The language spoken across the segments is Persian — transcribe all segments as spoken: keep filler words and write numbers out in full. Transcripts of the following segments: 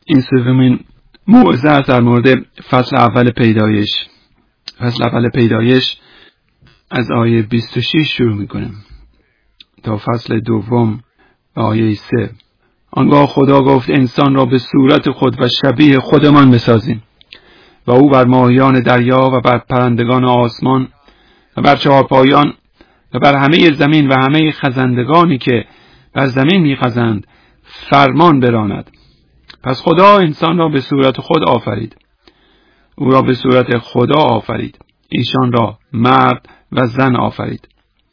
این سومین موعظه است در مورد فصل اول پیدایش. فصل اول پیدایش از آیه بیست و شش شروع میکنیم تا فصل دوم و آیه سه. آنگاه خدا گفت انسان را به صورت خود و شبیه خودمان بسازیم و او بر ماهیان دریا و بر پرندگان آسمان و بر چهارپایان و بر همه زمین و همه خزندگانی که بر زمین میخزند فرمان براند. پس خدا انسان را به صورت خود آفرید، او را به صورت خدا آفرید، ایشان را مرد و زن آفرید.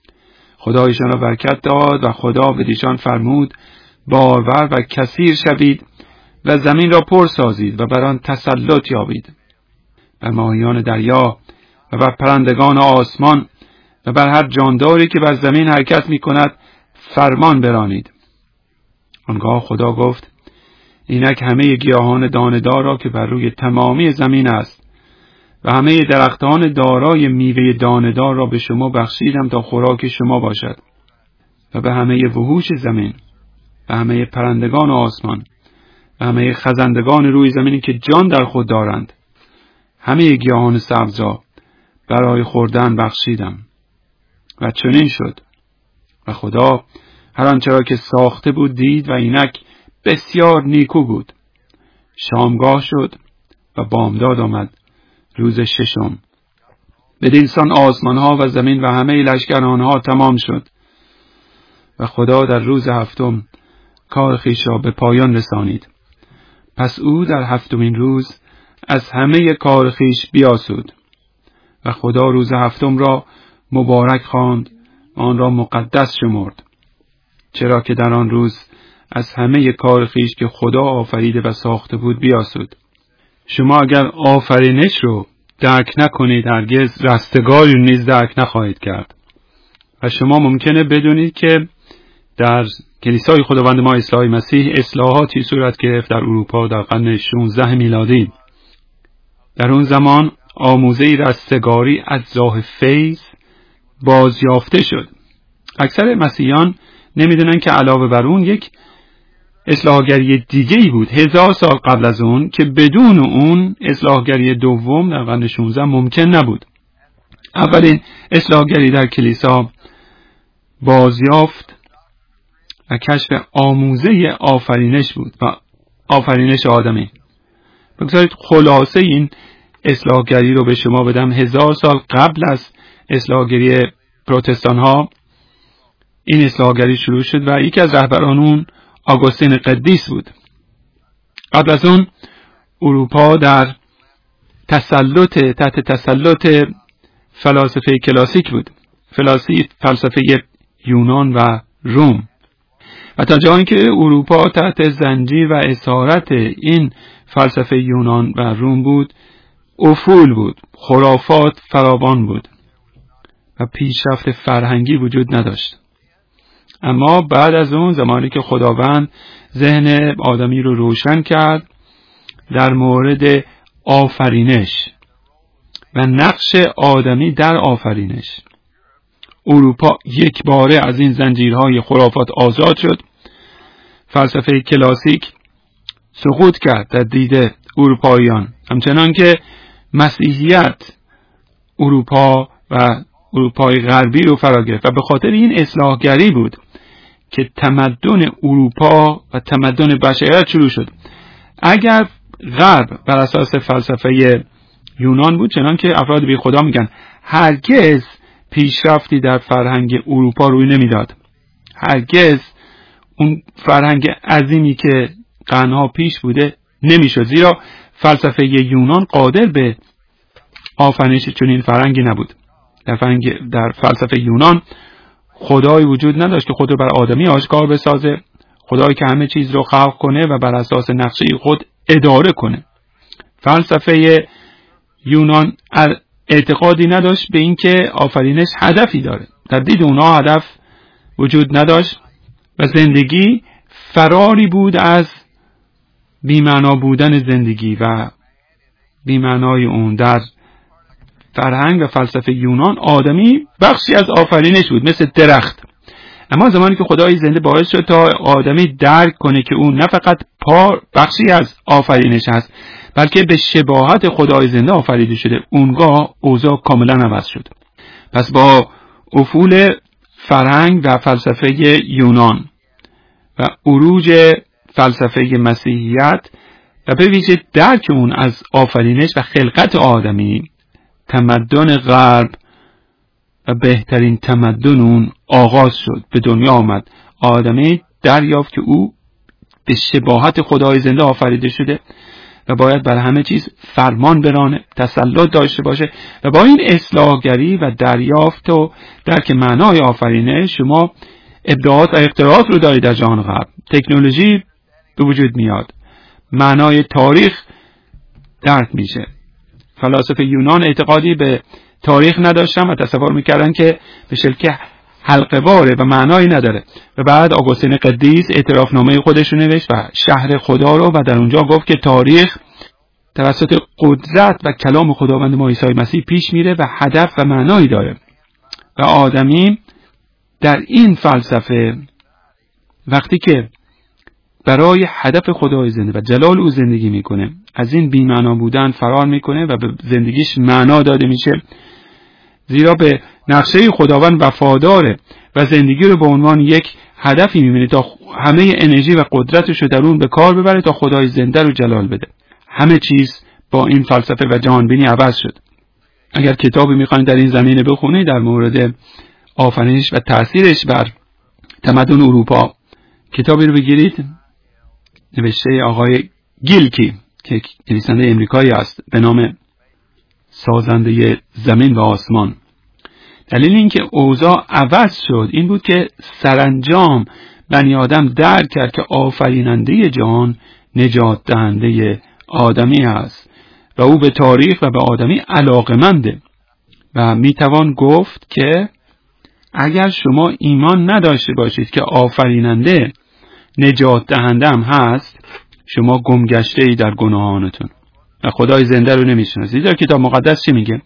خدا ایشان را برکت داد و خدا به ایشان فرمود بارور و کثیر شوید و زمین را پر سازید و بر آن تسلط یابید، بر ماهیان دریا و بر پرندگان آسمان و بر هر جانداری که بر زمین حرکت می کند فرمان برانید. آنگاه خدا گفت اینک همه گیاهان دانه‌دار را که بر روی تمامی زمین است و همه درختان دارای میوه دانه‌دار را به شما بخشیدم تا خوراک شما باشد، و به همه وحوش زمین و همه پرندگان آسمان و همه خزندگان روی زمینی که جان در خود دارند همه گیاهان سبز را برای خوردن بخشیدم. و چنین شد. و خدا هر آنچه را که ساخته بود دید و اینک بسیار نیکو بود. شامگاه شد و بامداد آمد روز ششم. بدین سان آسمان ها و زمین و همه لشکر آنها تمام شد. و خدا در روز هفتم کار خویش را به پایان رسانید. پس او در هفتمین روز از همه کار خویش بیاسود. و خدا روز هفتم را مبارک خواند و آن را مقدس شمرد، چرا که در آن روز از همه کار خویش که خدا آفریده و ساخته بود بیاسود. شما اگر آفرینش رو درک نکنید هرگز رستگاری رو نیز درک نخواهید کرد. و شما ممکنه بدونید که در کلیسای خداوند ما عیسی مسیح اصلاحاتی صورت گرفت در اروپا در قرن شانزده میلادی. در اون زمان آموزه رستگاری از راه فیض بازیافته شد. اکثر مسیحیان نمیدونن که علاوه بر اون یک اصلاحگری دیگه‌ای بود هزار سال قبل از اون که بدون اون اصلاحگری دوم در قرن شانزده ممکن نبود. اولین اصلاحگری در کلیسا بازیافت و کشف آموزه آفرینش بود و آفرینش آدمی. بگذارید خلاصه این اصلاحگری رو به شما بدم. هزار سال قبل از اصلاحگری پروتستان ها این اصلاحگری شروع شد و یکی از رهبران اون آگوستین قدیس بود. قبل از اون اروپا در تسلط تحت تسلط فلاسفه کلاسیک بود، فلاسفه فلسفه یونان و روم، و تا جایی که اروپا تحت زنجیر و اسارت این فلسفه یونان و روم بود، افول بود، خرافات فراوان بود و پیشرفت فرهنگی وجود نداشت. اما بعد از اون زمانی که خداوند ذهن آدمی رو روشن کرد در مورد آفرینش و نقش آدمی در آفرینش، اروپا یک باره از این زنجیرهای خرافات آزاد شد. فلسفه کلاسیک سقوط کرد در دید اروپاییان، همچنان که مسیحیت اروپا و اروپای غربی رو فرا گرفت و به خاطر این اصلاحگری بود که تمدن اروپا و تمدن بشریت شروع شد. اگر غرب بر اساس فلسفه یونان بود، چنان که افراد بی خدا میگن، هرگز پیشرفتی در فرهنگ اروپا روی نمیداد. هرگز اون فرهنگ عظیمی که قرنها پیش بوده نمیشد، زیرا فلسفه یونان قادر به آفرینش چنین فرهنگی نبود. در فرهنگ در فلسفه یونان خدایی وجود نداشت که خود رو بر آدمی آشکار بسازه، خدایی که همه چیز رو خلق کنه و بر اساس نقشه خود اداره کنه. فلسفه یونان اعتقادی نداشت به اینکه آفرینش هدفی داره. در دید اونها هدف وجود نداشت و زندگی فراری بود از بی‌معنا بودن زندگی و بی‌معنای اون. در فرهنگ و فلسفه یونان آدمی بخشی از آفرینش بود، مثل درخت. اما زمانی که خدای زنده باعث شد تا آدمی درک کنه که اون نه فقط پا بخشی از آفرینش هست، بلکه به شباهت خدای زنده آفریده شده. اونگاه اوضاع کاملا عوض شد. پس با افول فرهنگ و فلسفه یونان و عروج فلسفه مسیحیت و به ویژه درک اون از آفرینش و خلقت آدمی، تمدن غرب و بهترین تمدن اون آغاز شد، به دنیا آمد. آدمی دریافت که او به شباهت خدای زنده آفریده شده و باید بر همه چیز فرمان برانه، تسلط داشته باشه. و با این اصلاحگری و دریافت و درک معنای آفرینش شما ابداعات و اختراعات رو دارید در جهان غرب. تکنولوژی به وجود میاد، معنای تاریخ درک میشه. فلاسفه یونان اعتقادی به تاریخ نداشتن و تصور میکردن که به شکل حلقه واره و معنایی نداره. و بعد آگوستین قدیس اعترافنامه خودش رو نوشت و شهر خدا رو، و در اونجا گفت که تاریخ توسط قدرت و کلام خداوند ما عیسی مسیح پیش میره و هدف و معنایی داره. و آدمی در این فلسفه وقتی که برای هدف خدای زنده و جلال او زندگی میکنه، از این بی‌معنا بودن فرار میکنه و به زندگیش معنا داده میشه، زیرا به نقشه خداوند وفاداره و زندگی رو به عنوان یک هدفی میبینه تا همه انرژی و قدرتش رو در اون به کار ببره تا خدای زنده رو جلال بده. همه چیز با این فلسفه و جهانبینی عوض شد. اگر کتابی میخواین در این زمینه بخونید در مورد آفرینش و تأثیرش بر تمدن اروپا، کتابی رو بگیرید نوشته آقای گیلکی که نویسنده امریکایی است به نام سازنده زمین و آسمان. دلیل این که اوضاع عوض شد این بود که سرانجام بنی آدم درک کرد که آفریننده جهان نجات دهنده آدمی است و او به تاریخ و به آدمی علاقه‌منده. و میتوان گفت که اگر شما ایمان نداشته باشید که آفریننده نجات دهنده هم هست، شما گمگشته ای در گناهانتون و خدای زنده رو نمیشناسید. در کتاب مقدس چی میگه؟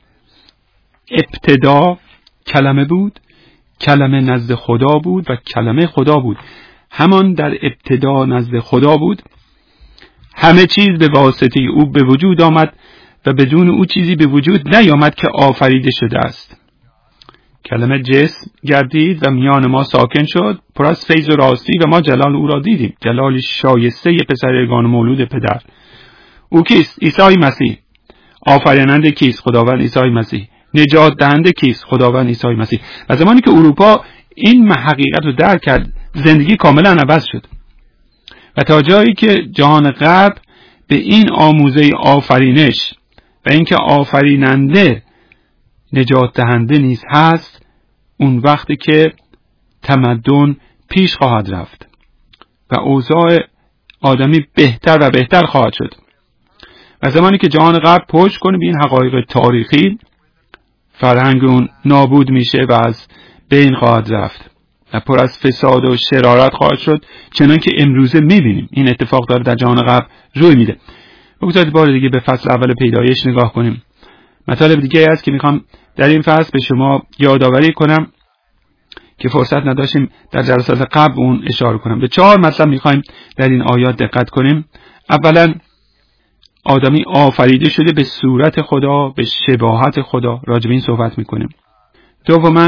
ابتدا کلمه بود، کلمه نزد خدا بود و کلمه خدا بود. همان در ابتدا نزد خدا بود. همه چیز به واسطه او به وجود آمد و بدون او چیزی به وجود نیامد که آفریده شده است. کلمه جسم گردید و میان ما ساکن شد، پر از فیض و راستی، و ما جلال او را دیدیم، جلالی شایسته پسر یگانه مولود پدر. او کیست؟ عیسی مسیح. آفریننده کیست؟ خداوند عیسی مسیح. نجات دهنده کیست؟ خداوند عیسی مسیح. و زمانی که اروپا این حقیقت رو درک کرد، زندگی کاملا عوض شد و تا جایی که جهان غرب به این آموزه آفرینش و اینکه آفریننده نجات دهنده نیز هست، اون وقتی که تمدن پیش خواهد رفت و اوضاع آدمی بهتر و بهتر خواهد شد. و زمانی که جهان غرب پشت کنه به این حقایق تاریخی، فرهنگ اون نابود میشه و از بین خواهد رفت و پر از فساد و شرارت خواهد شد، چنان که امروزه میبینیم این اتفاق داره در جهان غرب روی میده. بگذارید بار دیگه به فصل اول پیدایش نگاه کنیم. مطالب دیگه هست که میخوام در این فصل به شما یادآوری کنم که فرصت نداشتیم در جلسات قبل اون اشاره کنم. به چهار مطلب میخوایم در این آیات دقت کنیم. اولا، آدمی آفریده شده به صورت خدا، به شباهت خدا. راجع به این صحبت میکنیم. دوما،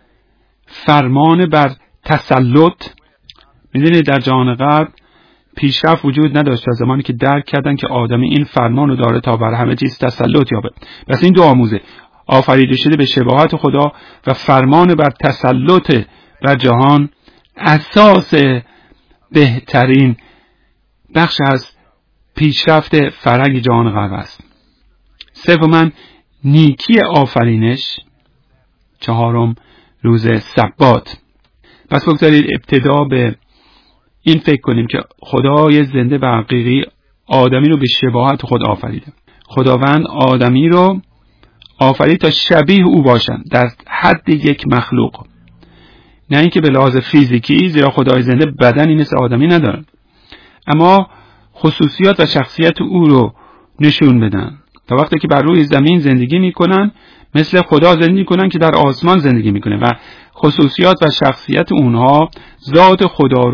فرمان بر تسلط. میدونید در جهان غرب پیشرفت وجود نداشت از زمانی که درک کردن که آدمی این فرمان رو داره تا بر همه چیز تسلط یابه. پس این دو آموزه، آفریده شده به شباهت خدا و فرمان بر تسلط بر جهان، اساس بهترین بخش از پیشرفت فرهنگ جهان غرب است. سوما، نیکی آفرینش. چهارم، روز سبات. پس بگذارید ابتدا به این فکر کنیم که خدای زنده و حقیقی آدمی رو به شباهت خود آفریده. خداوند آدمی رو آفرید تا شبیه او باشن در حد یک مخلوق، نه اینکه به لحاظ فیزیکی، زیرا خدای زنده بدنی مثل آدمی نداره، اما خصوصیات و شخصیت او رو نشون بدن تا وقتی که بر روی زمین زندگی میکنن مثل خدا زندگی میکنن که در آسمان زندگی میکنه و خصوصیات و شخصیت اونها ذات خدا رو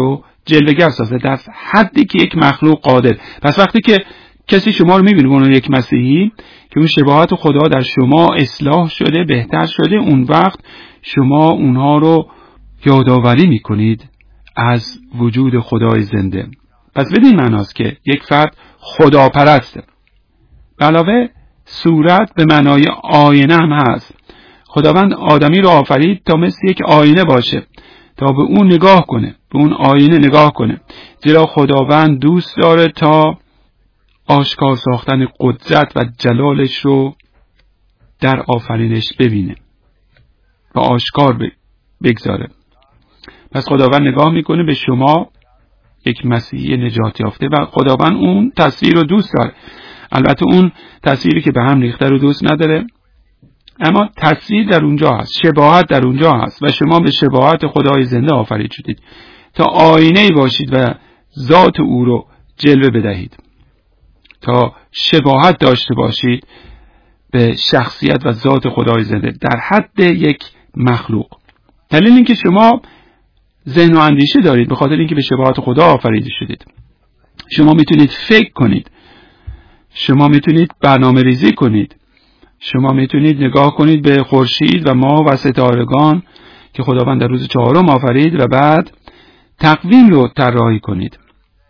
جلوه‌گر سازد در حدی که یک مخلوق قادر. پس وقتی که کسی شما رو میبینه اون یک مسیحی که اون شباهت خدا در شما اصلاح شده، بهتر شده، اون وقت شما اونها رو یادآوری میکنید از وجود خدای زنده. پس بدین معناست که یک فرد خداپرسته. به علاوه صورت به معنای آینه هم هست. خداوند آدمی رو آفرید تا مثل یک آینه باشه، تا به اون نگاه کنه، به اون آینه نگاه کنه. زیرا خداوند دوست داره تا آشکار ساختن قدرت و جلالش رو در آفرینش ببینه و آشکار بگذاره. پس خداوند نگاه میکنه به شما، یک مسیحی نجات یافته، و خداوند اون تصویر رو دوست داره. البته اون تصویری که به هم ریخته رو دوست نداره، اما تصویر در اونجا هست، شباهت در اونجا هست و شما به شباهت خدای زنده آفرید شدید تا آینه‌ای باشید و ذات او رو جلوه بدهید، تا شباهت داشته باشید به شخصیت و ذات خدای زنده در حد یک مخلوق. دلیل اینکه شما ذهن و اندیشه دارید به خاطر اینکه به شباهت خدا آفریده شدید. شما میتونید فکر کنید، شما میتونید برنامه ریزی کنید، شما میتونید نگاه کنید به خورشید و ماه و ستارگان که خداوند در روز چهارم آفرید و بعد تقویم رو طراحی کنید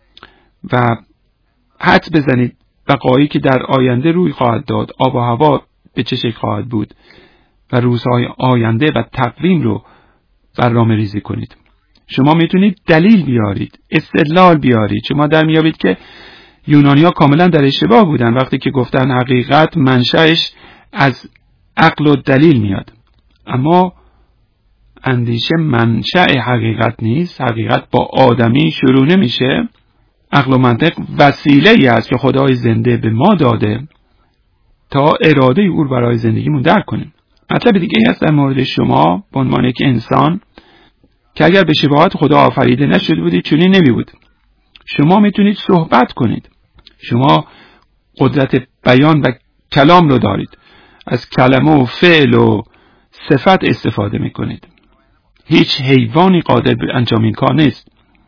و حدس بزنید بقایی که در آینده روی خواهد داد، آب و هوا به چه شکل خواهد بود و روزهای آینده و تقویم رو برنامه ریزی کنید. شما میتونید دلیل بیارید، استدلال بیارید. شما در میابید که یونانی‌ها کاملا در اشتباه بودن وقتی که گفتن حقیقت منشأش از عقل و دلیل میاد. اما اندیشه منشأ حقیقت نیست. حقیقت با آدمی شروع نمیشه. عقل و منطق وسیله‌ای است که خدای زنده به ما داده تا اراده او رو برای زندگیمون درک کنیم. مطلب دیگه ای است در مورد شما به عنوان یک انسان که اگر به شباهت خدا آفریده نشده بودید چنین نمی بود. شما میتونید صحبت کنید. شما قدرت بیان و کلام رو دارید. از کلمه و فعل و صفت استفاده میکنید. هیچ حیوانی قادر به انجام این کار نیست.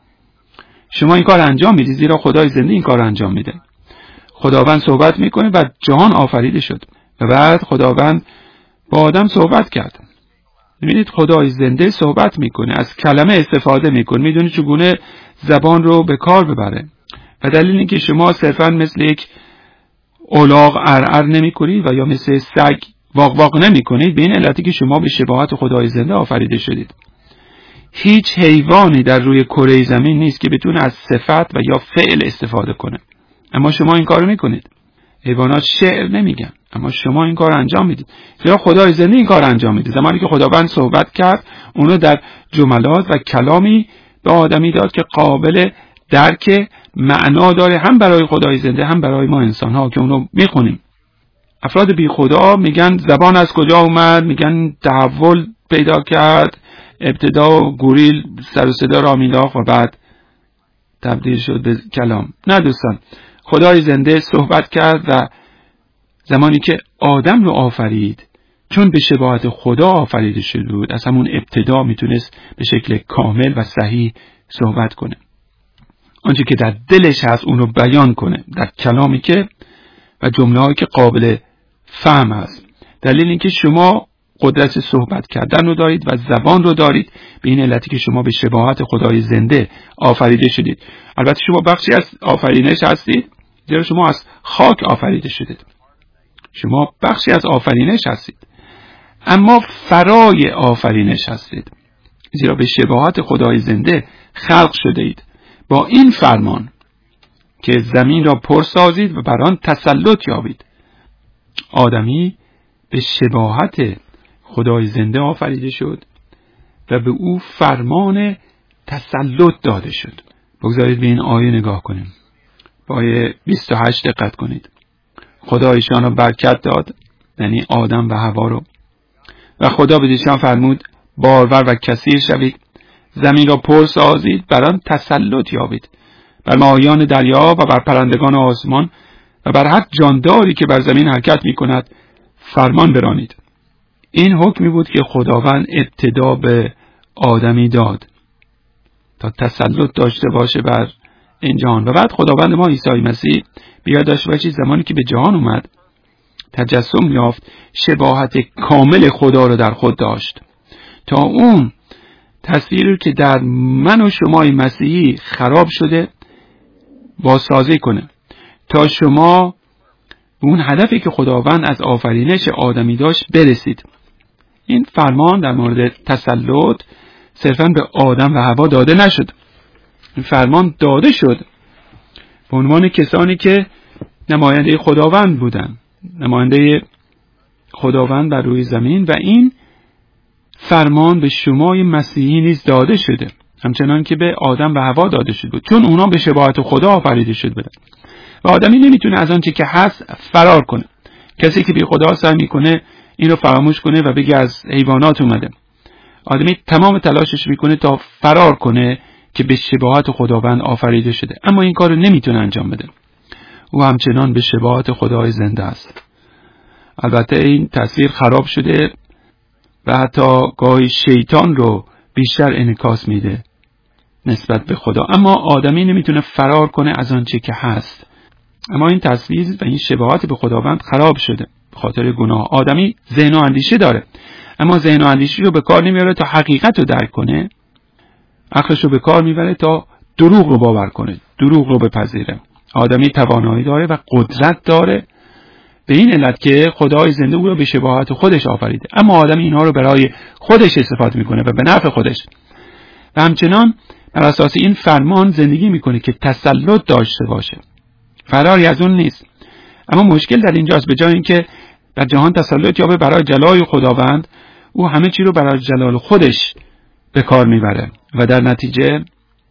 شما این کار انجام میدید زیرا خدای زنده این کار انجام میده. خداوند صحبت میکنه و جهان آفریده شد و بعد خداوند با آدم صحبت کرد. میبینید خدای زنده صحبت میکنه، از کلمه استفاده میکنه، میدونه چگونه زبان رو به کار ببره. و دلیل اینکه شما صرفا مثل یک الاغ ارعر نمیکنید و یا مثل سگ واق واق نمیکنید، به این علتی که شما به شباهت خدای زنده آفریده شدید. هیچ حیوانی در روی کره زمین نیست که بتونه از صفت و یا فعل استفاده کنه، اما شما این کارو میکنید. حیوانات شعر نمیگن اما شما این کار انجام میدید. زیرا خدای زنده این کار انجام میده. زمانی که خداوند صحبت کرد اونو در جملات و کلامی به آدمی داد که قابل درک معنا داره، هم برای خدای زنده هم برای ما انسان ها که اونو میخونیم. افراد بی خدا میگن زبان از کجا اومد، میگن تحول پیدا کرد، ابتدا گوریل سر و صدا را مینداخت و بعد تبدیل شد به کلام. نه دوستان، خدای زنده صحبت کرد و زمانی که آدم رو آفرید، چون به شباهت خدا آفریده شده بود، از همون ابتدا میتونست به شکل کامل و صحیح صحبت کنه. آنچه که در دلش هست اون رو بیان کنه در کلامی که و جمله‌هایی که قابل فهم هست. دلیل اینکه شما قدرت صحبت کردن رو دارید و زبان رو دارید به این علتی که شما به شباهت خدای زنده آفریده شدید. البته شما بخشی از آفرینش هستید، زیرا شما از خاک آفریده شدید. شما بخشی از آفرینش هستید، اما فرای آفرینش هستید، زیرا به شباهت خدای زنده خلق شده اید با این فرمان که زمین را پر سازید و بر آن تسلط یابید. آدمی به شباهت خدای زنده آفریده شد و به او فرمان تسلط داده شد. بگذارید به این آیه نگاه کنیم. با آیه بیست و هشت دقت کنید. خدا ایشان را برکت داد، یعنی آدم و حوا رو، و خدا به ایشان فرمود بارور و کثیر شوید، زمین را پر سازید، بر آن تسلط یابید، بر ماهیان دریا و بر پرندگان آسمان و بر هر جانداری که بر زمین حرکت می کند فرمان برانید. این حکمی بود که خداوند ابتدا به آدمی داد. تا تسلط داشته باشه بر این جهان. و بعد خداوند ما عیسی مسیح بیاد داشته باشه زمانی که به جهان اومد تجسم یافت، شباهت کامل خدا رو در خود داشت تا اون تصویری که در من و شمای مسیحی خراب شده بازسازی کنه تا شما اون هدفی که خداوند از آفرینش آدمی داشت برسید. این فرمان در مورد تسلط صرفاً به آدم و حوا داده نشد. این فرمان داده شد به عنوان کسانی که نماینده خداوند بودن، نماینده خداوند بر روی زمین، و این فرمان به شمای مسیحی نیز داده شده همچنان که به آدم و حوا داده شده بود، چون اونا به شباهت خدا آفریده شده بودن و آدمی نمیتونه از آنچه که هست فرار کنه. کسی که بی خدا سعی میکنه این رو فراموش کنه و بگه از حیوانات اومده، آدمی تمام تلاشش میکنه تا فرار کنه که به شباهت خداوند آفریده شده، اما این کار رو نمیتونه انجام بده. او همچنان به شباهت خدای زنده است. البته این تصویر خراب شده و حتی گاهی شیطان رو بیشتر انعکاس میده نسبت به خدا، اما آدمی نمیتونه فرار کنه از آنچه که هست. اما این تصویر و این شباهت به خداوند خراب شده به خاطر گناه. آدمی ذهن و اندیشه داره، اما ذهن و اندیشه رو به کار نمیاره تا حقیقت رو درک کنه، عقلش رو به کار میبره تا دروغ رو باور کنه، دروغ رو بپذیره. آدمی توانایی داره و قدرت داره به این علت که خدای زنده او رو به شباهت خودش آفریده، اما آدمی اینها رو برای خودش استفاده میکنه و به نفع خودش، و همچنان بر اساس این فرمان زندگی میکنه که تسلط داشته باشه، فراری از اون نیست. اما مشکل در اینجاست، به جای اینکه در جهان تسلط یابه برای جلال خداوند، او همه چی رو برای جلال خودش به کار میبره و در نتیجه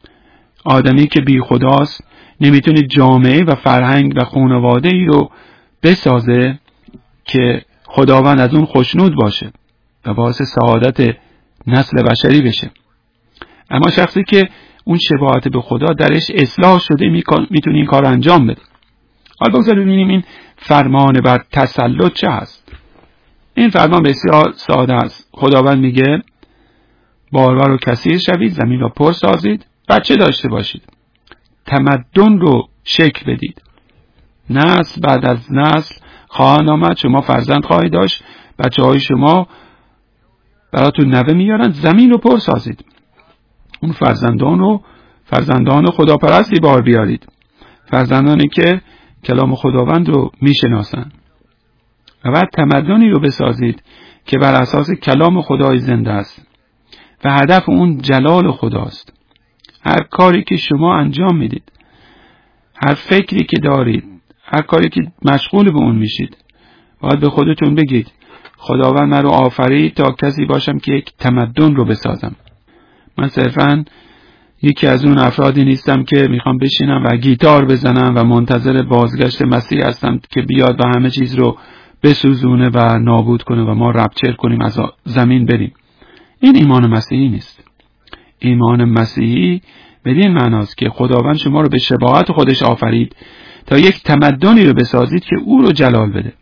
آدمی که بی خداست نمیتونه جامعه و فرهنگ و خانواده ای رو بسازه که خداوند از اون خوشنود باشه و باعث سعادت نسل بشری بشه. اما شخصی که اون شباهت به خدا درش اصلاح شده میتونه این کار انجام بده. حالا بگذارید ببینیم این فرمان بر تسلط چه هست. این فرمان بسیار ساده است. خداوند میگه بارور و کثیر شوید، زمین را پر سازید، بچه داشته باشید، تمدن رو شکل بدید، نسل بعد از نسل خواهند آمد، شما فرزند خواهید داشت، بچه های شما براتون نوه میارن، زمین رو پر سازید. اون فرزندان رو فرزندان خداپرستی بار بیارید، فرزندانی که کلام خداوند رو میشناسن، و بعد تمدنی رو بسازید که بر اساس کلام خدای زنده است و هدف اون جلال خداست. هر کاری که شما انجام میدید، هر فکری که دارید، هر کاری که مشغول به اون میشید، باید به خودتون بگید خداوند من رو آفرید تا کسی باشم که یک تمدن رو بسازم. من صرفاً یکی از اون افرادی نیستم که میخوام بشینم و گیتار بزنم و منتظر بازگشت مسیح هستم که بیاد و همه چیز رو بسوزونه و نابود کنه و ما رپچر کنیم از زمین بریم. این ایمان مسیحی نیست. ایمان مسیحی بدین معناست که خداوند شما رو به شباهت خودش آفرید تا یک تمدنی رو بسازید که او رو جلال بده.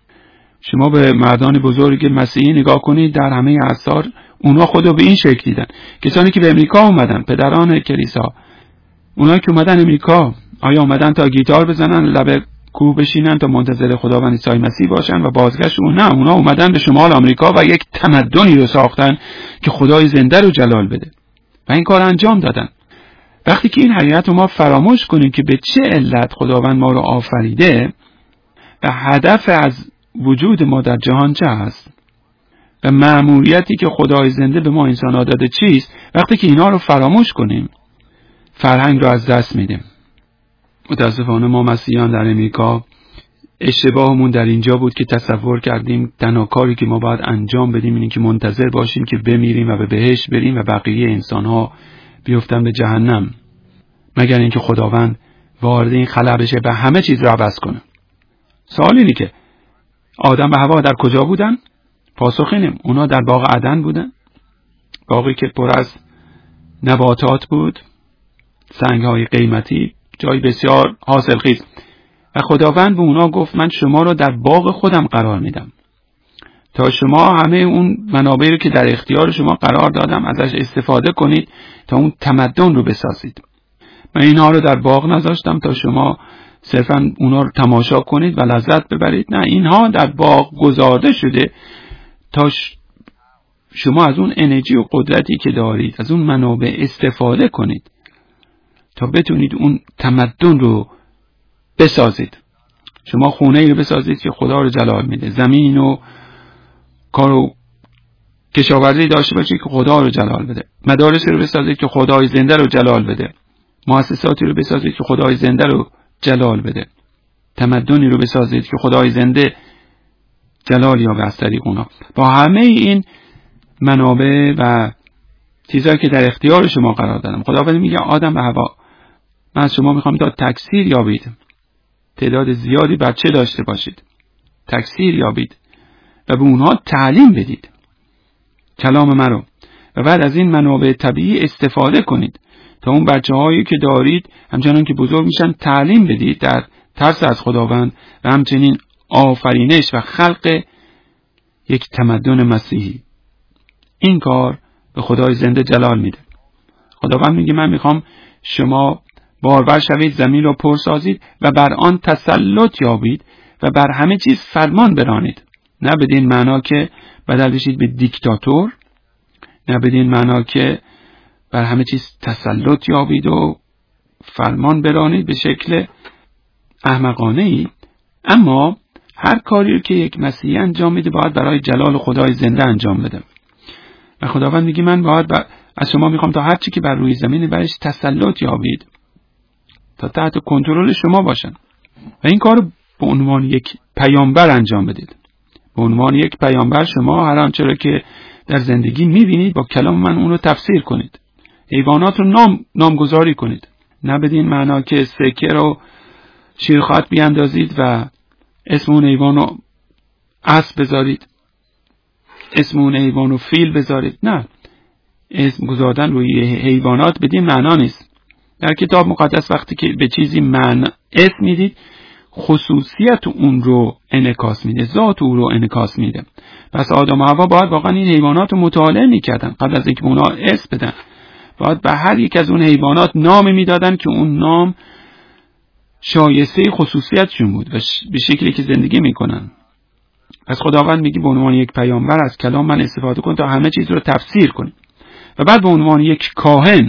شما به مردان بزرگ مسیحی نگاه کنید، در همه اعصار اونا خود رو به این شکل دیدن. کسانی که به امریکا اومدن، پدران کلیسا، اونا که اومدن امریکا، آیا اومدن تا گیتار بزنن، لب کوه بشینن تا منتظر خداوند عیسی مسیح باشن و بازگشت اون؟ نه، اونا اومدن به شمال آمریکا و یک تمدنی رو ساختن که خدای زنده رو جلال بده و این کار انجام دادن. وقتی که این حقیقت رو ما فراموش کنیم که به چه علت خداوند ما رو آفریده و هدف از وجود ما در جهان چه هست و مأموریتی که خدای زنده به ما انسان ها داده چیست، وقتی که اینا رو فراموش کنیم فرهنگ رو از دست میدیم. متاسفانه ما مسیحیان در امریکا اشتباهمون در اینجا بود که تصور کردیم تنها کاری که ما باید انجام بدیم اینه که منتظر باشیم که بمیریم و به بهشت بریم و بقیه انسان ها بیفتن به جهنم، مگر اینکه خداوند وارد این خلا بشه و همه چیز رو عوض کنه. سوال اینه که آدم و حوا در کجا بودن؟ پاسخ اینه اونا در باغ عدن بودن، باغی که پر از نباتات بود، سنگ‌های قیمتی، جای بسیار حاصلخیز، و خداوند به اونا گفت من شما را در باغ خودم قرار میدم تا شما همه اون منابعی رو که در اختیار شما قرار دادم ازش استفاده کنید تا اون تمدن رو بسازید. من اینها رو در باغ نذاشتم تا شما صرفا اونا رو تماشا کنید و لذت ببرید. نه، اینها در باغ گذارده شده تا شما از اون انرژی و قدرتی که دارید، از اون منابع استفاده کنید تا بتونید اون تمدن رو بسازید. شما خونه ای رو بسازید که خدا رو جلال میده، زمین و کار و کشاورزی داشته باشید که خدا رو جلال بده، مدارس رو بسازید که خدای زنده رو جلال بده، مؤسساتی رو بسازید که خدای زنده رو جلال بده، تمدنی رو بسازید که خدای زنده جلال یابه از طریق اونا. با همه این منابع و چیزایی که در اختیار شما قرار دادم، خداوند میگه آدم و حوا، من از شما میخوام تا تکثیر یابید، تعداد زیادی بچه داشته باشید، تکثیر یابید و به اونها تعلیم بدید کلام من رو، و بعد از این منابع طبیعی استفاده کنید تا اون بچه هایی که دارید همچنان که بزرگ میشن تعلیم بدید در ترس از خداوند و همچنین آفرینش و خلق یک تمدن مسیحی. این کار به خدای زنده جلال میده. خداوند میگه من میخوام شما بارور شوید، زمین را پر سازید و بر آن تسلط یابید و بر همه چیز فرمان برانید. نه بدین معنا که بدل بشید به دیکتاتور، نه بدین معنا که بر همه چیز تسلط یابید و فرمان برانید به شکل احمقانه ای، اما هر کاری که یک مسیحی انجام میده باید برای جلال خدای زنده انجام بده. و خداوند میگه من باید بر... از شما میخوام تا هر چی که بر روی زمین برش تسلط یابید تا تحت کنترل شما باشن و این کار به عنوان یک پیامبر انجام بدید. به عنوان یک پیامبر شما هر آنچه را که در زندگی میبینید با کلام من اون رو تفسیر کنید. حیوانات رو نام نامگذاری کنید. نه بدین معنا که سکه رو شیرخوات بیاندازید و اسم اون حیوان رو اسب بذارید، اسم اون حیوان رو فیل بذارید. نه، اسم گذاردن روی حیوانات بدین معنا نیست. در کتاب مقدس وقتی که به چیزی معنی اسم میدید خصوصیت اون رو انعکاس میده، ذات اون رو انعکاس میده. پس آدم و حوا باید واقعا این حیوانات رو مطالعه میکردن قبل از اینکه اونا اسم بدن. باید به هر یک از اون حیوانات نام میدادن که اون نام شایسته خصوصیتشون بود و به شکلی که زندگی میکنن. پس خداوند میگه به عنوان یک پیامبر از کلام من استفاده کن تا همه چیز رو تفسیر کن و بعد به عنوان یک کاهن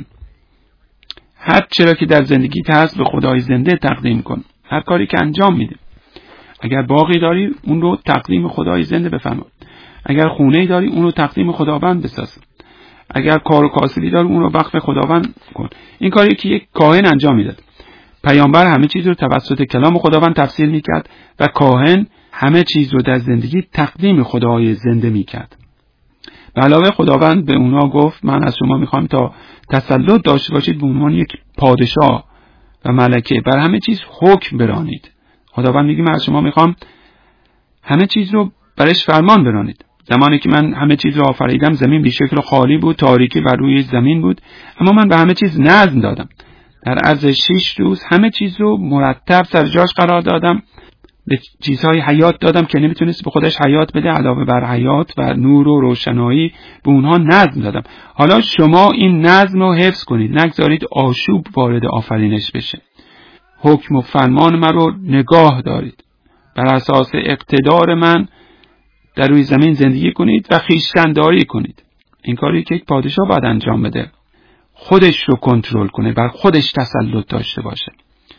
هر چرا که در زندگیت هست به خدای زنده تقدیم کن. هر کاری که انجام میده، اگر باغی داری اون رو تقدیم خدای زنده بفرما، اگر خونه‌ای داری اون رو تقدیم خداوند بساز، اگر کار و کاسبی داری اون رو وقف خداوند کن. این کاری که یک کاهن انجام میده. پیامبر همه چیز رو توسط کلام خداوند تفسیر میکرد و کاهن همه چیز رو در زندگی تقدیم خدای زنده میکرد. به علاوه خداوند به اونا گفت من از شما میخوام تا تسلط داشته باشید به عنوان یک پادشاه و ملکه بر همه چیز حکم برانید. خداوند میگه من از شما میخوام همه چیز رو برش فرمان برانید. زمانی که من همه چیز رو آفریدم زمین بی شکل خالی بود، تاریکی بر روی زمین بود، اما من به همه چیز نظم دادم. در عرض شش روز همه چیز رو مرتب سر جاش قرار دادم، به چیزهای حیات دادم که نمیتونست به خودش حیات بده، علاوه بر حیات و نور و روشنایی به اونها نظم دادم. حالا شما این نظم رو حفظ کنید، نگذارید آشوب وارد آفرینش بشه. حکم و فرمان من رو نگاه دارید، بر اساس اقتدار من در روی زمین زندگی کنید و خویشتن‌داری کنید. این کاری که یک پادشاه باید انجام بده، خودش رو کنترل کنه، بر خودش تسلط داشته باشه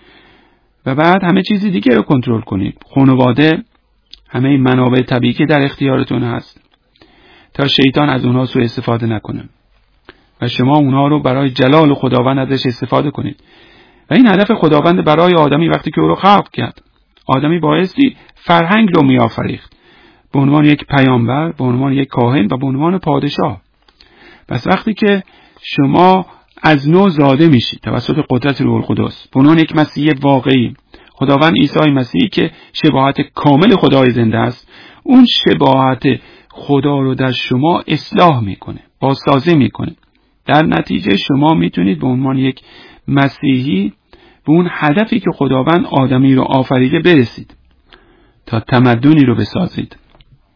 و بعد همه چیزی دیگه رو کنترل کنید. خانواده، همه این منابع طبیعی که در اختیارتون هست تا شیطان از اونها سوء استفاده نکنه و شما اونها رو برای جلال خداوند ازش استفاده کنید. و این هدف خداوند برای آدمی وقتی که او رو خلق کرد. آدمی بایستی فرهنگ رو می آفریخت به عنوان یک پیامبر، به عنوان یک کاهن و به عنوان پادشاه. پس وقتی که شما از نو زاده میشید توسط قدرت روح القدس به عنوان یک مسیح واقعی، خداوند عیسی مسیحی که شباهت کامل خدای زنده است، اون شباهت خدا رو در شما اصلاح میکنه، بازسازی میکنه. در نتیجه شما میتونید به عنوان یک مسیحی به اون هدفی که خداوند آدمی رو آفریده برسید تا تمدنی رو بسازید.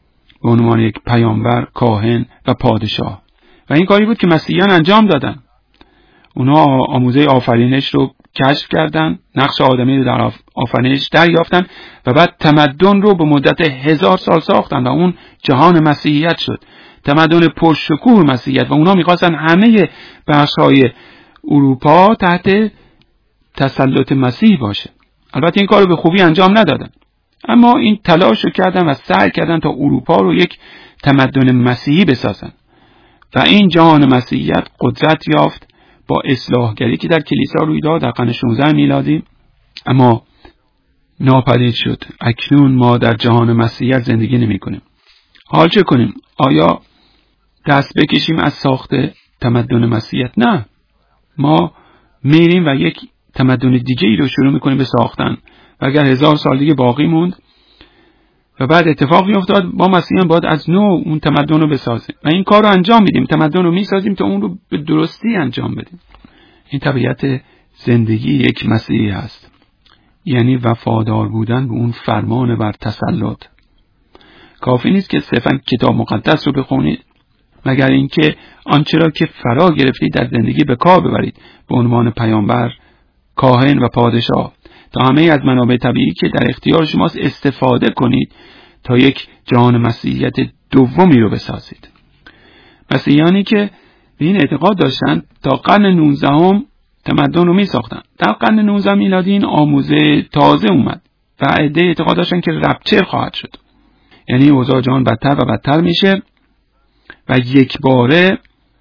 به عنوان یک پیامبر، کاهن و پادشاه. و این کاری بود که مسیحیان انجام دادن. اونا آموزه آفرینش رو کشف کردن، نقش آدمی رو در آفرینش دریافتن و بعد تمدن رو به مدت هزار سال ساختن و اون جهان مسیحیت شد. تمدن پرشکوه مسیحیت. و اونا میخواستن همه بخش‌های اروپا تحت تسلط مسیح باشه. البته این کار رو به خوبی انجام ندادن، اما این تلاش رو کردن و سعی کردن تا اروپا رو یک تمدن مسیحی بسازن و این جهان مسیحیت قدرت یافت با اصلاحگری که در کلیسا روی داد در قرن شانزده میلادی، اما ناپدید شد. اکنون ما در جهان مسیحیت زندگی نمی کنیم. حال چه کنیم؟ آیا دست بکشیم از ساخت تمدن مسیحیت؟ نه، ما میریم و یک تمدن دیگه ای رو شروع میکنیم به ساختن و اگر هزار سال دیگه باقی موند و بعد اتفاقی افتاد، ما مسیحیان باید از نو اون تمدن رو بسازیم و این کار رو انجام میدیم. تمدن رو میسازیم تا اون رو به درستی انجام بدیم. این طبیعت زندگی یک مسیحی هست، یعنی وفادار بودن به اون فرمان بر تسلط. کافی نیست که صرفا کتاب مقدس رو بخونید، مگر اینکه آنچه را که فرا گرفتید در زندگی به کار ببرید به عنوان پیامبر، کاهن و پادشاه، تا همه از منابع طبیعی که در اختیار شماست استفاده کنید تا یک جهان مسیحیت دومی رو بسازید. مسیحیانی که به این اعتقاد داشتن تا قرن نوزدهم تمدن رو می ساختن. در قرن نوزدهم میلادی این آموزه تازه اومد و عده اعتقاد داشتن که رپچر خواهد شد، یعنی اوضاع جهان بدتر و بدتر میشه و یک باره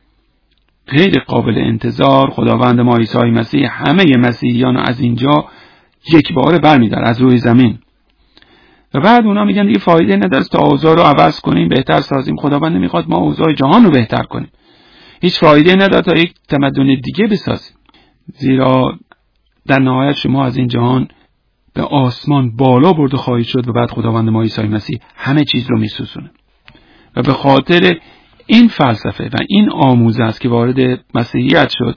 غیر قابل انتظار خداوند ما عیسی مسیح همه مسیحیان از اینجا یک باره برمی‌داره از روی زمین. و بعد اونا میگن دیگه فایده نداره تا اوضاع رو عوض کنیم، بهتر سازیم. خداوند نمیخواد ما اوضاع جهان رو بهتر کنیم. هیچ فایده نداره تا یک تمدن دیگه بسازیم، زیرا در نهایت شما از این جهان به آسمان بالا برده خواهید شد و بعد خداوند ما عیسی مسیح همه چیز رو میسوزونه. و به خاطر این فلسفه و این آموزه است که وارد مسیحیت شد.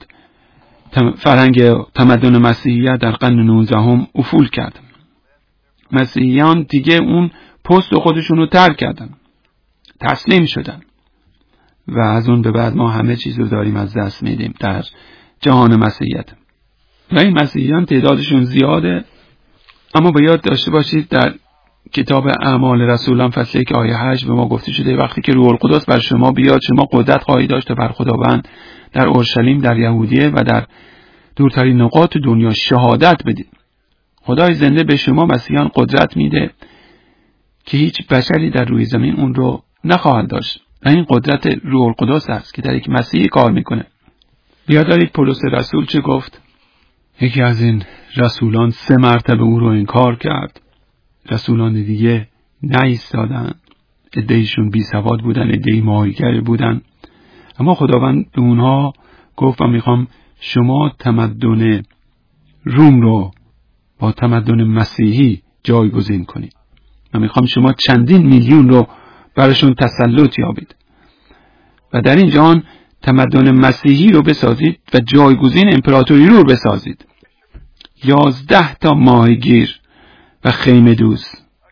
فرهنگ تمدن مسیحیت در قرن نوزدهم افول کرد. مسیحیان دیگه اون پست خودشون رو ترک کردن، تسلیم شدن و از اون به بعد ما همه چیز رو داریم از دست میدیم در جهان مسیحیت. و این مسیحیان تعدادشون زیاده، اما باید داشته باشید در کتاب اعمال رسولان فصل یک آیه هشت به ما گفته شده وقتی که روح القدس بر شما بیاد شما قدرت خواهید داشت تا بر خداوند در اورشلیم، در یهودیه و در دورترین نقاط دنیا شهادت بدید. خدای زنده به شما مسیحیان قدرت میده که هیچ بشری در روی زمین اون رو نخواهد داشت و این قدرت روح القدس است که در یک مسیحی کار میکنه. بیاد دارید پولس رسول چه گفت؟ یکی از این رسولان سه مرتبه او رو انکار کرد، رسولان دیگه نایستادن، عده‌ایشون بی سواد بودن، عده‌ای ماهیگر بودن، اما خداوند به اونها گفت و میخوام شما تمدن روم رو با تمدن مسیحی جایگزین کنید و میخوام شما چندین میلیون رو براشون تسلط یابید و در این جهان تمدن مسیحی رو بسازید و جایگزین امپراتوری رو بسازید. یازده تا ماهیگیر و خیمه دوز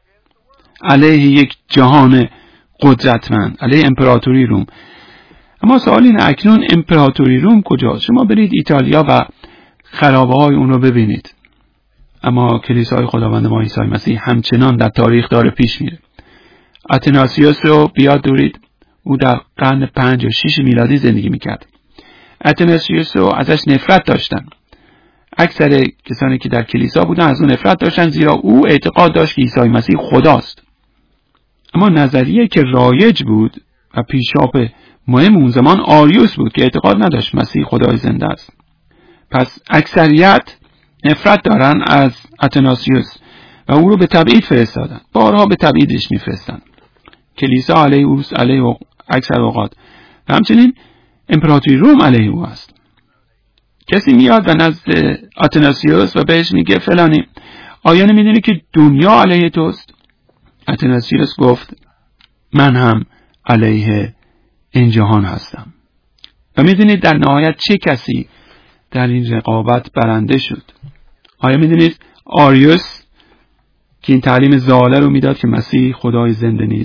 علیه یک جهان قدرتمند، علیه امپراتوری روم. اما سوال اینه اکنون امپراتوری روم کجاست؟ شما برید ایتالیا و خرابه های اون رو ببینید، اما کلیسای خداوند ما عیسی مسیح همچنان در تاریخ داره پیش میره. اتناسیوس رو بیاد دارید، او در قرن پنج و شش میلادی زندگی میکرد. اتناسیوس رو ازش نفرت داشتن، اکثر کسانی که در کلیسا بودن از اون نفرت داشتن، زیرا او اعتقاد داشت که عیسی مسیح خداست. اما نظریه که رایج بود و پیشاپ مهم اون زمان آریوس بود که اعتقاد نداشت مسیح خدای زنده است. پس اکثریت نفرت دارن از اتناسیوس و او رو به تبعید فرستادن، بارها به تبعیدش میفرستن. کلیسا علیه اوست، علیه اکثر اوقات، و همچنین امپراتوری روم علیه او است. کسی میاد و نزد اتناسیوس و بهش میگه فلانی آیا نمیدونی که دنیا علیه توست؟ اتناسیوس گفت من هم علیه این جهان هستم. و میدونید در نهایت چه کسی در این رقابت برنده شد؟ آیا میدونید آریوس که این تعلیم ضاله رو میداد که مسیح خدای زنده نیست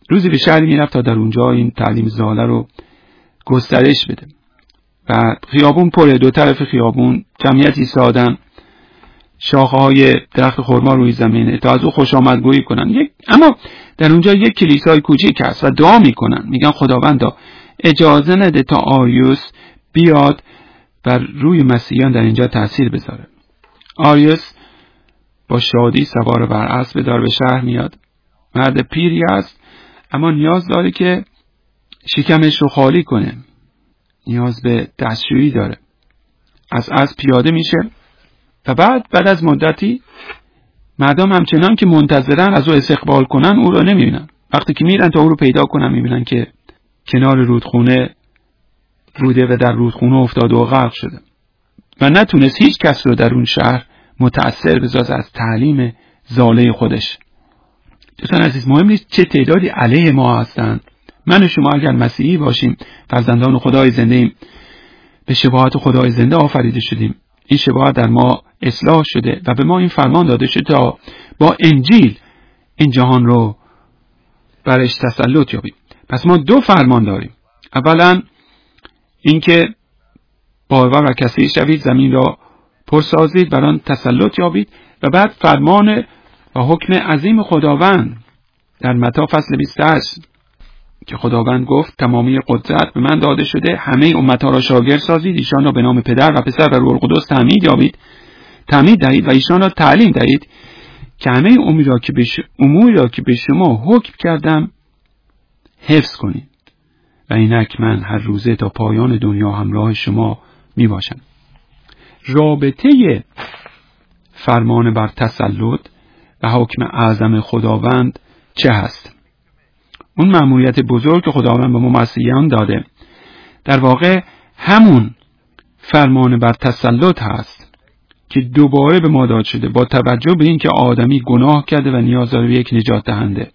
روزی به شهری میرفت تا در اونجا این تعلیم زاله رو گسترش بده. و خیابون پره، دو طرف خیابون جمعیتی سادن، شاخه های درخت خرما روی زمینه تا از او خوش آمدگویی کنن. یک اما در اونجا یک کلیسای کوچیک هست و دعا میکنن، میگن خداوندا اجازه نده تا آریوس بیاد و روی مسیحیان در اینجا تأثیر بذاره. آریوس با شادی سوار بر اسب دار به شهر میاد. مرد پیری است اما نیاز داره که شکمش رو خالی کنه، نیاز به دستشویی داره. از اسب پیاده میشه و بعد بعد از مدتی مردم همچنان که منتظرن از او استقبال کنن او رو نمیبینن. وقتی که میرن تا او رو پیدا کنن میبینن که کنار رودخونه بوده و در رودخونه افتاده و غرق شده و نتونست هیچ کس رو در اون شهر متأثر بسازه از تعلیم زاله خودش. دوستان عزیز، مهم نیست چه تعدادی علیه ما هستند. من و شما اگر مسیحی باشیم، فرزندان خدای زنده ایم، به شباهت خدای زنده آفریده شدیم، این شباهت در ما اصلاح شده و به ما این فرمان داده شده تا با انجیل این جهان رو برش تسلط یابیم. پس ما دو فرمان داریم. اولا اینکه بارور و کثیر شوید، زمین را پر سازید، بر آن تسلط یابید. و بعد فرمان و حکم عظیم خداوند در متی فصل بیست و هشت که خداوند گفت تمامی قدرت به من داده شده، همه امتها را شاگرد سازید، ایشان را به نام پدر و پسر و روح القدس تعمید یابید تعمید دهید و ایشان را تعلیم دهید که همه اموری را که به ش... اموری را که به شما حکم کردم حفظ کنید و اینک من هر روزه تا پایان دنیا همراه شما می باشم. رابطه فرمان بر تسلط و حکم اعظم خداوند چه هست؟ اون مأموریت بزرگ که خداوند به ما مسیحیان داده در واقع همون فرمان بر تسلط هست که دوباره به ما داده شده با توجه به این که آدمی گناه کرده و نیاز داره به یک نجات دهنده.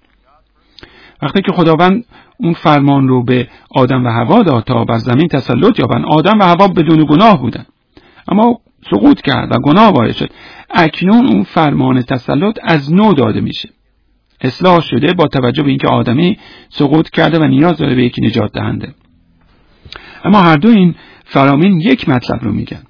وقتی که خداوند اون فرمان رو به آدم و حوا داد تا بر زمین تسلط یابن، آدم و حوا بدون گناه بودن اما سقوط کرد و گناه وارد شد. اکنون اون فرمان تسلط از نو داده میشه، اصلاح شده با توجه به اینکه آدمی سقوط کرده و نیاز داره به یک نجات دهنده. اما هر دو این فرامین یک مطلب رو میگن: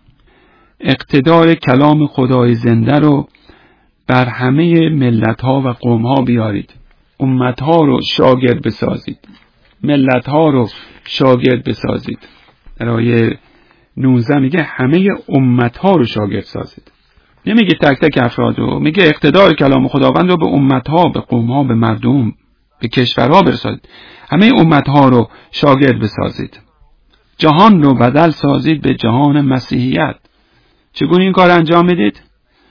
اقتدار کلام خدای زنده رو بر همه ملت ها و قوم ها بیارید، امت ها رو شاگرد بسازید، ملت ها رو شاگرد بسازید. در آیه نوزده میگه همه امت ها رو شاگرد سازید، نمیگه تک تک افراد رو، میگه اقتدار کلام خداوند رو به امت ها، به قوم ها، به مردم، به کشورها برسانید. همه امت ها رو شاگرد بسازید، جهان رو بدل سازید به جهان مسیحیت. چگونه این کار انجام میدید؟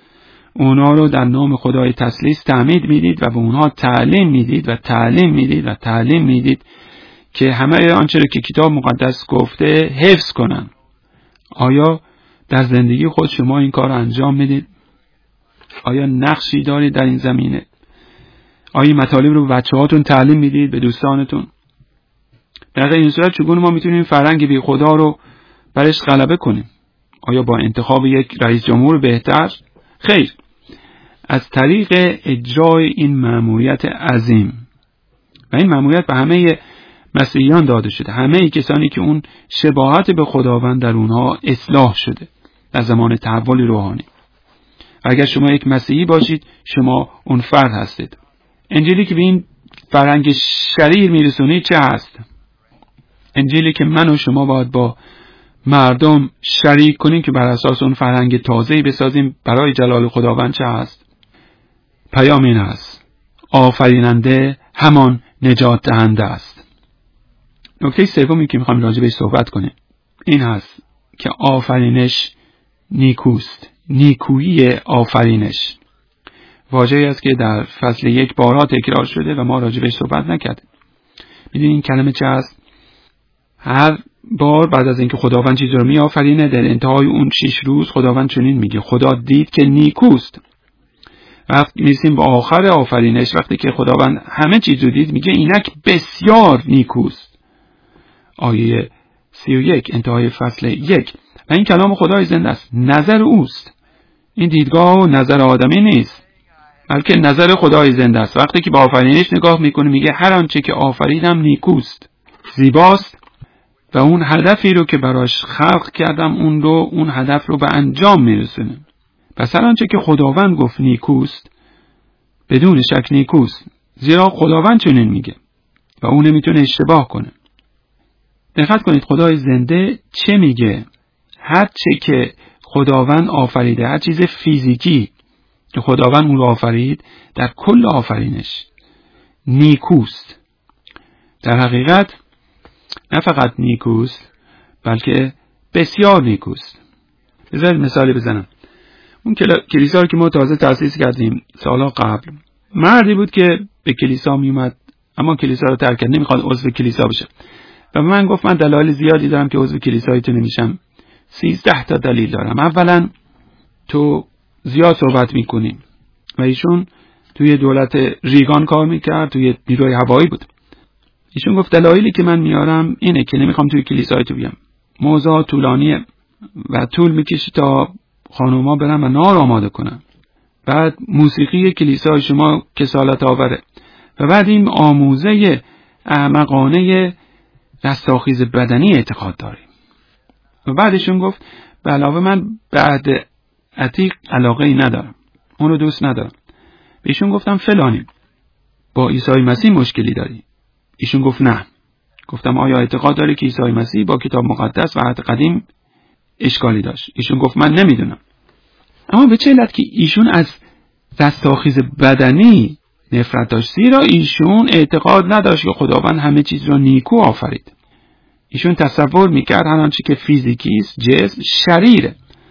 اونا رو در نام خدای تثلیث تعمید میدید و به اونها تعلیم میدید و تعلیم میدید و تعلیم میدید که همه آنچه که کتاب مقدس گفته حفظ کنن. آیا در زندگی خود شما این کار انجام میدید؟ آیا نقشی دارید در این زمینه؟ آیا مطالب رو به بچه هاتون تعلیم میدید، به دوستانتون؟ در این صورت چگونه ما میتونیم فرهنگ بی خدا رو برش غلبه کنیم؟ آیا با انتخاب یک رئیس جمهور بهتر؟ خیر، از طریق اجرای این مأموریت عظیم. و این مأموریت به همه مسیحیان داده شده، همه کسانی که اون شباهت به خداوند در اونها اصلاح شده در زمان تحول روحانی. و اگر شما یک مسیحی باشید، شما اون فرد هستید. انجیلی که به این فرهنگ شریر میرسونید چه هست؟ انجیلی که من و شما باید با مردم شریک کنیم که بر اساس اون فرهنگ تازه‌ای بسازیم برای جلال خداوند چه هست؟ پیام این است: آفریننده همان نجات دهنده است. نکته سومی که میخوام راجع بهش صحبت کنیم این هست که آفرینش نیکوست. نیکویی آفرینش واژه‌ای است که در فصل یک بارها تکرار شده و ما راجع بهش صحبت نکردیم. میدونید این کلمه چه است؟ هر بار بعد از اینکه خداوند چیزی رو می آفرینه، در انتهای اون شش روز خداوند چنین میگه: خدا دید که نیکوست. وقتی میرسیم به آخر آفرینش، وقتی که خداوند همه چیز رو دید، میگه اینک بسیار نیکوست. آیه سی و یک انتهای فصل یک. و این کلام خدای زنده است، نظر اوست. این دیدگاه و نظر آدمی نیست. بلکه نظر خدای زنده است. وقتی که به آفرینش نگاه میکنه میگه هر آنچه که آفریدم نیکوست، زیباست و اون هدفی رو که براش خلق کردم اون رو اون هدف رو به انجام میرسونه. پس هر آنچه که خداوند گفت نیکوست بدون شک نیکوست، زیرا خداوند چنین میگه و اون نمیتونه اشتباه کنه. دقت کنید خدای زنده چه میگه؟ هر چه که خداوند آفریده، هر چیز فیزیکی که خداوند اون رو آفرید در کل آفرینش نیکوست. در حقیقت نه فقط نیکوست بلکه بسیار نیکوست. بذارید مثالی بزنم. اون کلیسا رو که ما تازه تأسیس کردیم سالها قبل، مردی بود که به کلیسا می اومد اما کلیسا رو ترک کرد، نمیخواد عضو کلیسا بشه و من گفت من دلایل زیادی دارم که عضو کلیسایتون نمیشم. سیزده تا دلیل دارم. اولا تو زیاد صحبت میکنی و ایشون توی دولت ریگان کار میکرد، توی نیروی هوایی بود. ایشون گفت دلایلی که من میارم اینه که نمیخوام توی کلیسایتو بیام. موضوع طولانیه و طول میکشه تا خانوما برن و نار آماده کنن. بعد موسیقی کلیسای شما کسالت آوره و بعد این آموزه احمقانه رستاخیز بدنی اعتقاد داریم. و بعدشون گفت به علاوه من بعد عتیق علاقه ای ندارم، اون رو دوست ندارم. ایشون گفتم فلانی با عیسی مسیح مشکلی داری؟ ایشون گفت نه. گفتم آیا اعتقاد داری که عیسی مسیح با کتاب مقدس و عهد قدیم اشکالی داشت؟ ایشون گفت من نمیدونم. اما به چه علت که ایشون از رستاخیز بدنی نفرت داشت؟ زیرا ایشون اعتقاد نداشت که خداوند همه چیز را نیکو آفرید. ایشون تصور میکرد هر آنچه که فیزیکی است، جسم شریره،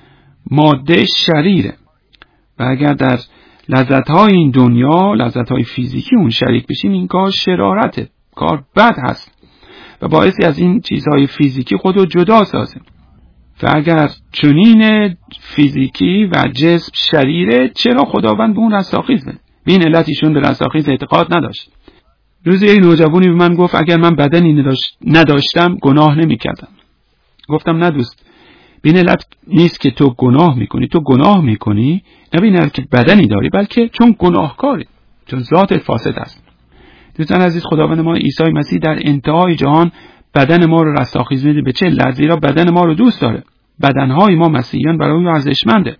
ماده شریره و اگر در لذت‌های این دنیا، لذت‌های فیزیکی اون شریک بشین این کار شرارته، کار بد هست و باعثی از این چیزهای فیزیکی خود رو جدا سازه. و اگر چنین فیزیکی و جسم شریره چرا خداوند به اون رستاخیز بده؟ به این علت ایشون به رستاخیز اعتقاد نداشت. روزی یک نوجوانی به من گفت اگر من بدنی نداشت نداشتم گناه نمی کردم. گفتم نه دوست، به این علت نیست که تو گناه میکنی، تو گناه میکنی نه به این علت که بدنی داری بلکه چون گناهکاری، چون ذاتت فاسد است. دوستان عزیز، خداوند ما عیسی مسیح در انتهای جهان بدن ما رو رستاخیز میده. به چه علت؟ زیرا بدن ما رو دوست داره. بدنهای ما مسیحیان برای او ارزشمنده.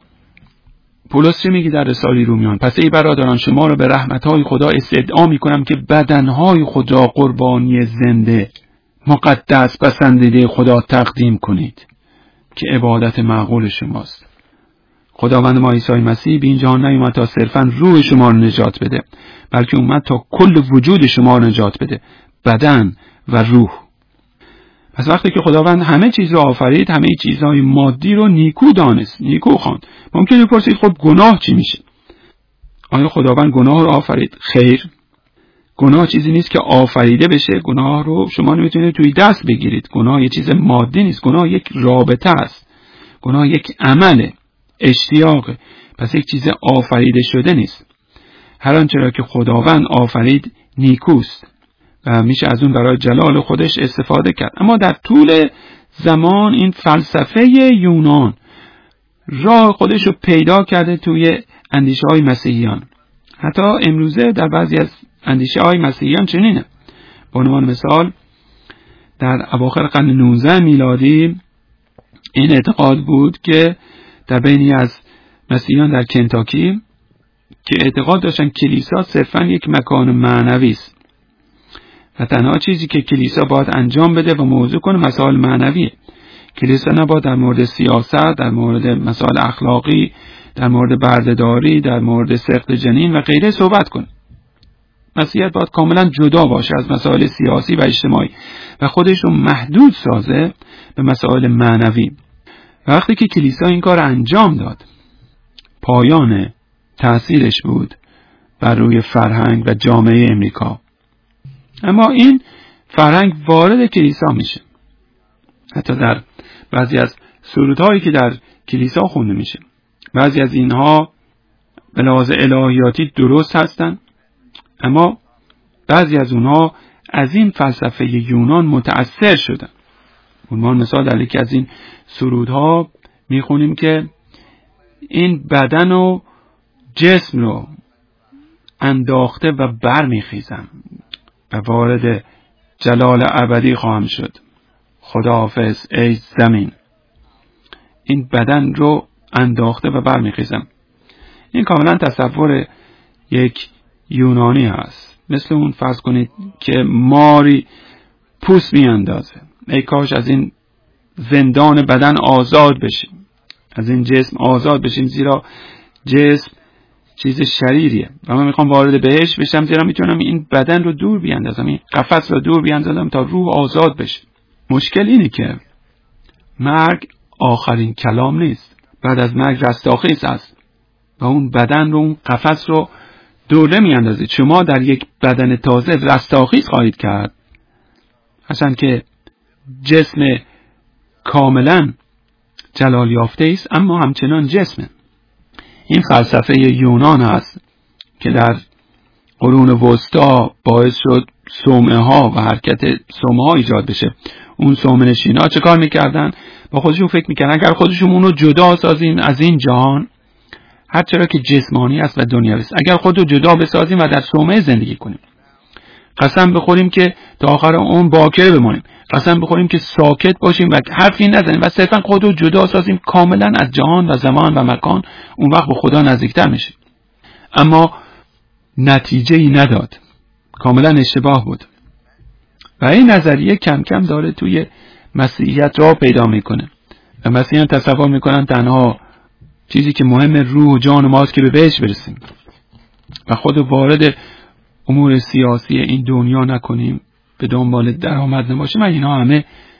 پولس چه میگه در رساله رومیان؟ پس ای برادران شما را به رحمتهای خدا استدعا میکنم که بدنهای خود را قربانی زنده، مقدس، پسندیده خدا تقدیم کنید که عبادت معقول شماست. خداوند ما عیسی مسیح به این جهان نیامد تا صرفاً روح شما را نجات بده، بلکه اومد تا کل وجود شما را نجات بده، بدن و روح. پس وقتی که خداوند همه چیز رو آفرید، همه چیزهای مادی رو نیکو دانست، نیکو خواند. ممکنه بپرسید خب گناه چی میشه؟ آیا خداوند گناه رو آفرید؟ خیر. گناه چیزی نیست که آفریده بشه. گناه رو شما نمیتونید توی دست بگیرید. گناه یه چیز مادی نیست. گناه یک رابطه است. گناه یک عمله، اشتیاقه. پس یک چیز آفریده شده نیست. هر آنچه را که خداوند آفرید نیکوست و میشه از اون برای جلال خودش استفاده کرد. اما در طول زمان این فلسفه یونان راه خودش رو پیدا کرده توی اندیشه های مسیحیان. حتی امروزه در بعضی از اندیشه های مسیحیان چنینه. به عنوان مثال در اواخر قرن نوزدهم میلادی این اعتقاد بود که در بینی از مسیحیان در کنتاکی که اعتقاد داشتن کلیسا صرفاً یک مکان معنوی است و تنها چیزی که کلیسا باید انجام بده و موضوع کنه مسائل معنویه. کلیسا نباید در مورد سیاست، در مورد مسائل اخلاقی، در مورد بردهداری، در مورد سقط جنین و غیره صحبت کنه. مسیحیت باید کاملا جدا باشه از مسائل سیاسی و اجتماعی و خودش رو محدود سازه به مسائل معنوی. وقتی که کلیسا این کار انجام داد، پایان تأثیرش بود بر روی فرهنگ و جامعه امریکا. اما این فرهنگ وارد کلیسا میشه. حتی در بعضی از سرودهایی که در کلیسا خونده میشه، بعضی از اینها به لحاظ الهیاتی درست هستن، اما بعضی از اونها از این فلسفه یونان متأثر شدن. عنوان مثال در یکی از این سرودها میخونیم که این بدن و جسم رو انداخته و بر میخیزم و وارد جلال ابدی خواهم شد. خداحافظ ای زمین. این بدن رو انداخته و بر میخیزم. این کاملا تصور یک یونانی هست. مثل اون فرض کنید که ماری پوست میاندازه. ای کاش از این زندان بدن آزاد بشیم، از این جسم آزاد بشیم، زیرا جسم چیز شریریه و من میخوام وارد بهشت بشم، زیرا میتونم این بدن رو دور بیاندازم، این قفس رو دور بیاندازم تا روح آزاد بشه. مشکل اینه که مرگ آخرین کلام نیست. بعد از مرگ رستاخیز است و اون بدن رو، اون قفس رو دور میاندازه. شما در یک بدن تازه رستاخیز خواهید کرد، هرچند که جسم کاملا جلال یافته است اما همچنان جسمه. این فلسفه یونان هست که در قرون وسطا باعث شد صومعه ها و حرکت صومعه ها ایجاد بشه. اون صومعه نشین ها چه کار میکردن؟ با خودشون فکر میکردن اگر خودشون اونو جدا سازیم از این جهان، هر چرا که جسمانی است و دنیوی است، اگر خودو جدا بسازیم و در صومعه زندگی کنیم، قسم بخوریم که تا آخر عمر باکره بمانیم، قسم بخوریم که ساکت باشیم و حرفی نزنیم و صرفا خودو جدا سازیم کاملا از جهان و زمان و مکان، اون وقت به خدا نزدیکتر میشیم. اما نتیجه ای نداد، کاملا اشتباه بود و این نظریه کم کم داره توی مسیحیت راه پیدا میکنه و مسیحیان تصور میکنن تنها چیزی که مهم روح و جان ماست که به بهشت برسیم و خود وارد امور سیاسی این دنیا نکنیم، به دنبال درآمد نباشیم و اینا همه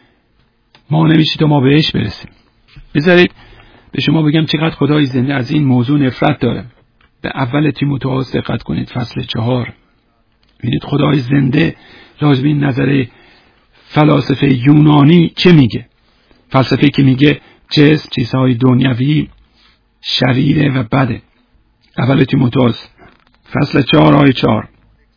ما نمیشه تا ما بهش برسیم. بذارید به شما بگم چقدر خدای زنده از این موضوع نفرت داره. به اول تیموتائوس دقت کنید، فصل چهار. ببینید خدای زنده راجع به این نظر فلاسفه یونانی چه میگه. فلسفه که میگه جسم چیزهای دنیوی شریره و بده. اول تیموتائوس فصل چهار آیه چهار.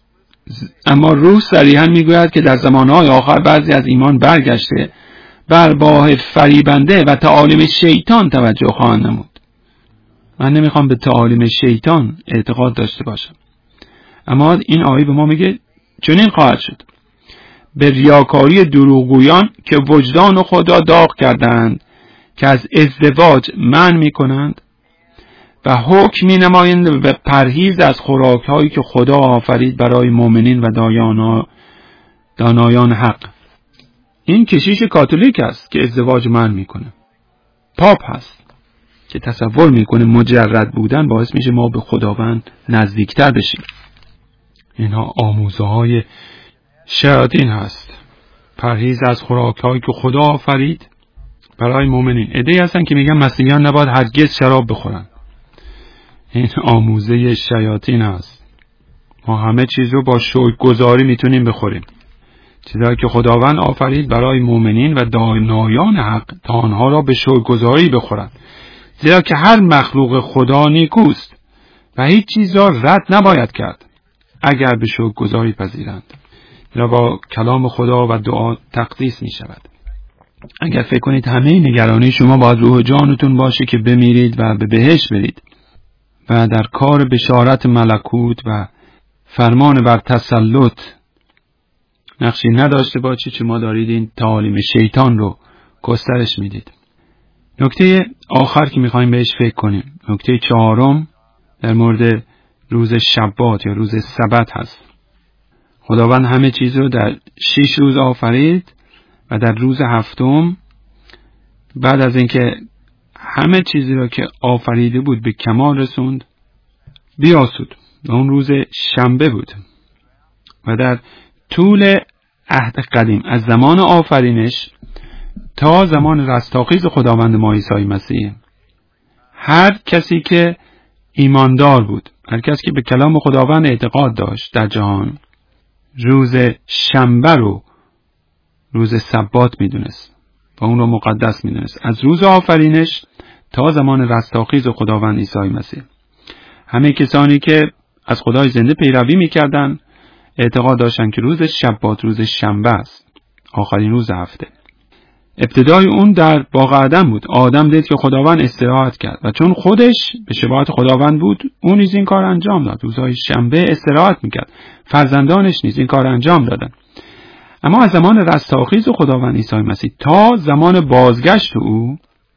اما روح صریحاً میگوید که در زمانهای آخر بعضی از ایمان برگشته بر راه فریبنده و تعالیم شیطان توجه خواهند نمود. من نمیخوام به تعالیم شیطان اعتقاد داشته باشم، اما این آیه به ما میگه چنین خواهد شد: به ریاکاری دروغگویان که وجدان خدا داغ کردند، که از ازدواج منع میکنند و حکم می نمایند به پرهیز از خوراک هایی که خدا آفرید برای مؤمنین و دایانا دانایان حق. این کشیش کاتولیک است که ازدواج منع میکنه. پاپ هست که تصور میکنه مجرد بودن باعث میشه ما به خداوند نزدیکتر بشیم. اینها آموزه های شیاطین هست. پرهیز از خوراک هایی که خدا آفرید برای مؤمنین. عده‌ای هستن که میگن مسیحیان نباید هرگز شراب بخورن. این آموزه شیاطین هست. ما همه چیز رو با شکرگزاری میتونیم بخوریم. چیزایی که خداوند آفرید برای مؤمنین و دانایان حق تا آنها را به شکرگزاری بخورند، زیرا که هر مخلوق خدا نیکوست و هیچ چیز را رد نباید کرد اگر به شکرگزاری پذیرند، زیرا با کلام خدا و دعا تقدیس می شود. اگر فکر کنید همه نگرانی شما باید روح جانتون باشه که بمیرید و به بهشت برید و در کار بشارت ملکوت و فرمان بر تسلط نقشی نداشته باشید، شما دارید این تعالیم شیطان رو گسترش میدید. نکته آخر که میخوایم بهش فکر کنیم، نکته چهارم در مورد روز شبات یا روز سبت هست. خداوند همه چیز رو در شش روز آفرید و در روز هفتم بعد از اینکه همه چیزی را که آفریده بود به کمال رسوند بیاسود و اون روز شنبه بود. و در طول عهد قدیم از زمان آفرینش تا زمان رستاخیز خداوند ما عیسی مسیح، هر کسی که ایماندار بود، هر کسی که به کلام خداوند اعتقاد داشت در جهان، روز شنبه رو روز سبات میدونست و اون رو مقدس میدونست. از روز آفرینش تا زمان رستاخیز خداوند عیسی مسیح، همه کسانی که از خدای زنده پیروی میکردن اعتقاد داشتن که روز شبات روز شنبه است، آخرین روز هفته. ابتدای اون در باغ عدن بود. آدم دید که خداوند استراحت کرد و چون خودش به شباهت خداوند بود، اون نیز این کار انجام داد. روزهای شنبه استراحت میکرد. فرزندانش نیز این کار انجام دادن. اما از زمان رستاخیز خداوند عیسی مسیح تا زمان بازگشت او،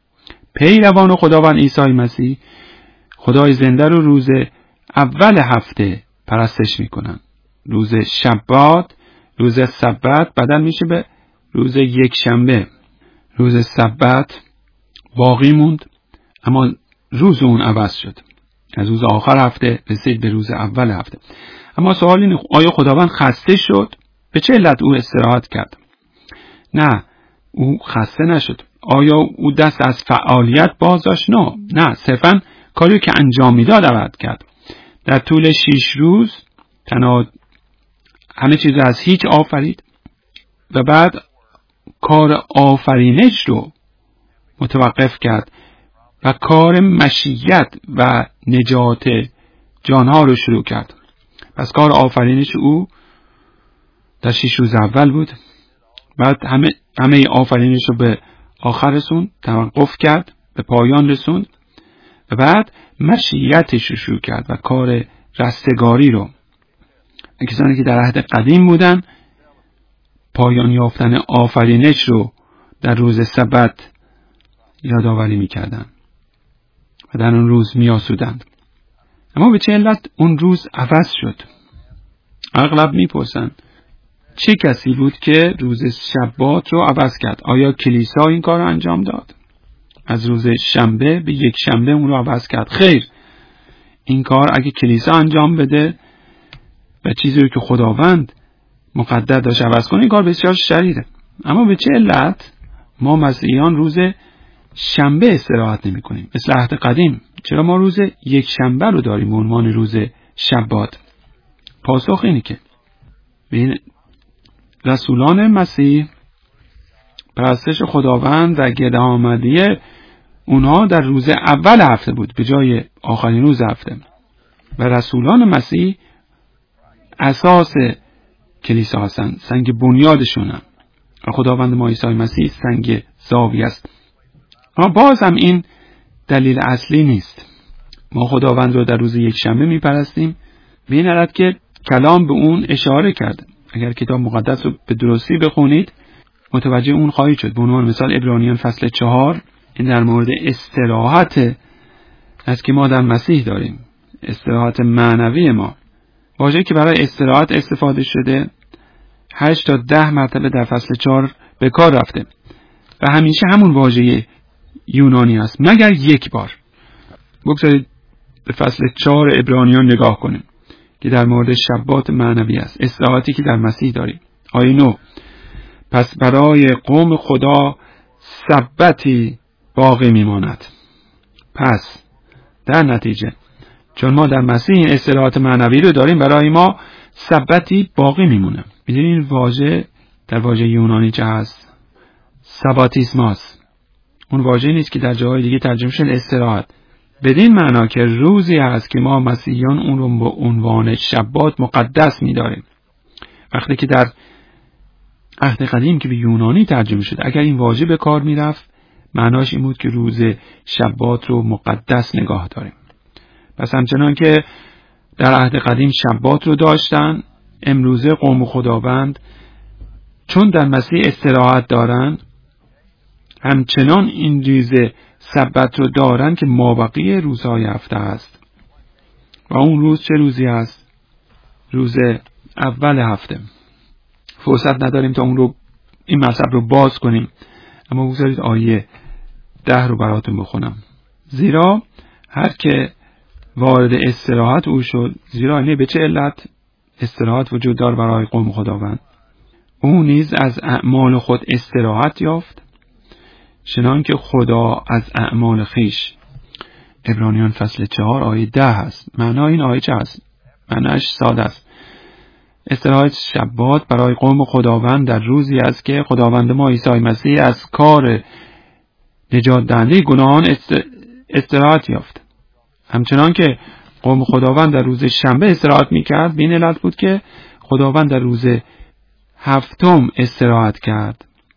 پیروان خداوند عیسی مسیح خدای زنده رو روز اول هفته پرستش میکنن. روز شبات، روز سبت بدل میشه به روز یک شنبه. روز سبت باقی موند، اما روز اون عوض شد. از روز آخر هفته رسید به روز اول هفته. اما سوال اینه، آیا خداوند خسته شد؟ به چه علت او استراحت کرد؟ نه، او خسته نشد. آیا او دست از فعالیت باز داشت؟ نه، نه، صرفاً کاری که انجام میداد عوض کرد. در طول شش روز تنها همه چیز از هیچ آفرید و بعد کار آفرینش رو متوقف کرد و کار مشیت و نجات جانها رو شروع کرد. پس کار آفرینش او در شش روز اول بود، بعد همه همه آفرینش رو به آخر رسوند، توقف کرد، به پایان رسوند و بعد مشیتش رو شروع کرد و کار رستگاری رو. کسانی که در عهد قدیم بودن پایان یافتن آفرینش رو در روز سبت یادآوری می‌کردند و در اون روز می‌آسودند. اما به چه علت اون روز عوض شد؟ اغلب می‌پرسن چه کسی بود که روز شبات رو عوض کرد؟ آیا کلیسا این کار رو انجام داد؟ از روز شنبه به یک شنبه اون رو عوض کرد؟ خیر، این کار اگه کلیسا انجام بده و چیزی رو که خداوند مقدر داشت عوض کنه، این کار بسیار شریره. اما به چه علت ما مسیحیان روز شنبه استراحت نمی کنیم مثل عهد قدیم؟ چرا ما روز یک شنبه رو داریم به عنوان روز شبات؟ پاسخ اینه که بین رسولان مسیح پرستش خداوند و گرد آمدی اونها در روز اول هفته بود به جای آخرین روز هفته، و رسولان مسیح اساس کلیسا هستند، سنگ بنیادشونن و خداوند ما عیسی مسیح سنگ زاویه است. اما باز هم این دلیل اصلی نیست. ما خداوند رو در روز یک شنبه میپرستیم به این علت که کلام به اون اشاره کرده. اگر کتاب مقدس رو به درستی بخونید متوجه اون خواهید شد. به عنوان مثال عبرانیان فصل چهار این در مورد استراحت است که ما در مسیح داریم، استراحت معنوی ما. واژه‌ای که برای استراحت استفاده شده هشت تا ده مرتبه در فصل چهار به کار رفته و همیشه همون واژه یونانی است مگر یک بار. بگذارید به فصل چهار عبرانیان نگاه کنیم که در مورد شبات معنوی است، استراحتی که در مسیح داریم. آیه نه: پس برای قوم خدا سبتی باقی میماند. پس در نتیجه چون ما در مسیح این استراحت معنوی رو داریم، برای ما سبتی باقی میمونه. میدونید این واژه در واژه یونانی چه هست؟ سباتیسماس. اون واژه نیست که در جاهای دیگه ترجمه شده استراحت. بدین معنا که روزی هست که ما مسیحیان اون رو به عنوان شبات مقدس می‌داریم. وقتی که در عهد قدیم که به یونانی ترجمه شده، اگر این واژه به کار می‌رفت معناش این بود که روز شبات رو مقدس نگاه داریم. پس همچنان که در عهد قدیم شبات رو داشتن، امروزه قوم خداوند چون در مسیح استراحت دارن همچنان این روز سبت رو دارن که مابقی روزهای هفته است. و اون روز چه روزی است؟ روز اول هفته. فرصت نداریم تا اون رو این مطلب رو باز کنیم، اما بگذارید آیه ده رو براتون بخونم. زیرا هر که وارد استراحت او شد، زیرا نه به چه علت استراحت وجود دار برای قوم خداوند، او نیز از اعمال خود استراحت یافت چنان که خدا از اعمال خیش. عبرانیان فصل چهار آیه ده هست. معنای این آیه چه هست؟ معناش ساده است. استراحت شبات برای قوم خداوند در روزی است که خداوند ما عیسی مسیح از کار نجات دهنده گناهان استراحت یافت. همچنان که قوم خداوند در روز شنبه استراحت میکرد، به این علت بود که خداوند در روز هفتم استراحت کرد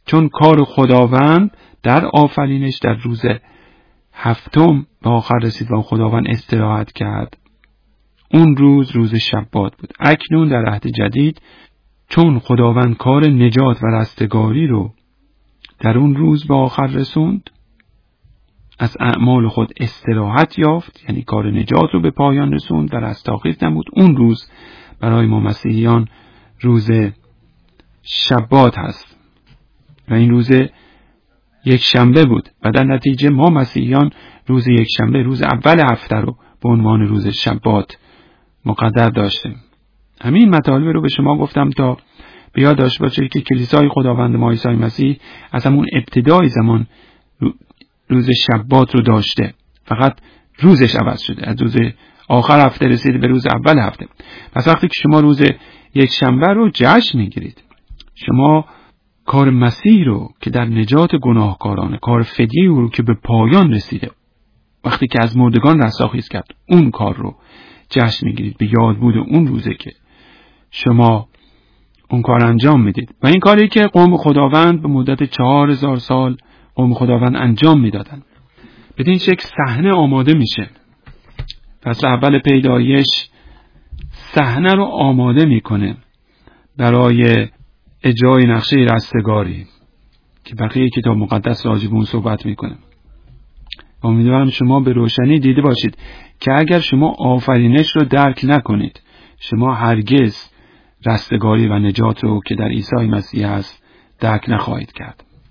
چون کار خداوند در آفرینش در روز هفتم به آخر رسید و خداوند استراحت کرد. اون روز روز شبات بود. اکنون در عهد جدید چون خداوند کار نجات و رستگاری رو در اون روز به آخر رسوند، از اعمال خود استراحت یافت، یعنی کار نجات رو به پایان رسوند و رستاخیز نمود. اون روز برای ما مسیحیان روز شبات هست و این روز یک شنبه بود و در نتیجه ما مسیحیان روز یک شنبه، روز اول هفته رو به عنوان روز شبات مقدر داشتیم. همین مطالب رو به شما گفتم تا به یاد داشته باشید که کلیسای خداوند ما عیسی مسیح از همون ابتدای زمان روز شبات رو داشته، فقط روزش عوض شده، از روز آخر هفته رسیده به روز اول هفته. پس وقتی که شما روز یک شنبه رو جشن میگیرید، شما کار مسیح رو که در نجات گناهکارانه، کار فدیه رو که به پایان رسیده، وقتی که از مردگان رستاخیز کرد، اون کار رو جشن میگیرید، به یاد بود اون روزه که شما اون کار انجام میدید. و این کاری که قوم خداوند به مدت چهار هزار سال قوم خداوند انجام میدادن، بدین شکل صحنه آماده میشه. فصل اول پیدایش صحنه رو آماده میکنه برای اجرای نقشه رستگاری که بقیه کتاب مقدس راجع به اون صحبت میکنه. امیدوارم شما به روشنی دیده باشید که اگر شما آفرینش رو درک نکنید، شما هرگز رستگاری و نجات رو که در عیسی مسیح است درک نخواهید کرد.